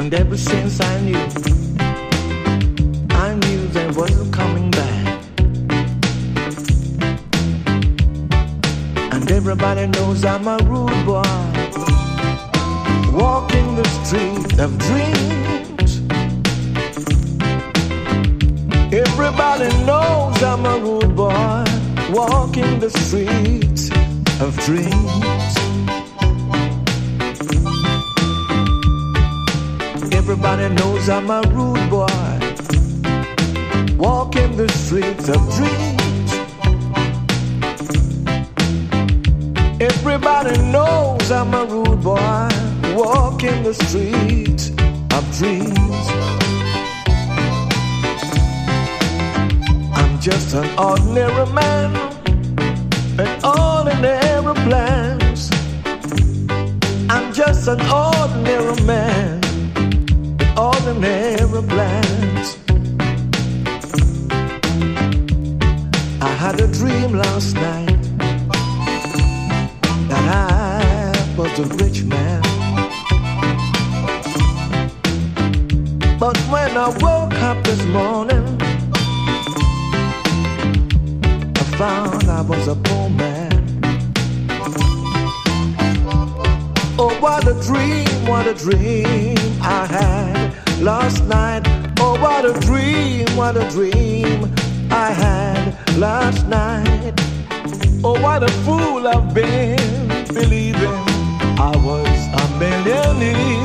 And ever since I knew they wasn't coming back. And everybody knows I'm a rude boy, walking the street of dreams. Everybody knows I'm a rude boy, walking the streets of dreams. Everybody knows I'm a rude boy, walking the streets of dreams. Everybody knows I'm a rude boy, walking the streets of dreams. I'm just an ordinary man, an ordinary plans. I'm just an ordinary man, ordinary plans. I had a dream last night that I was a rich man. But when I woke up this morning, I found I was a poor man. Oh, what a dream I had last night. Oh, what a dream I had last night. Oh, what a fool I've been, believing I was a millionaire.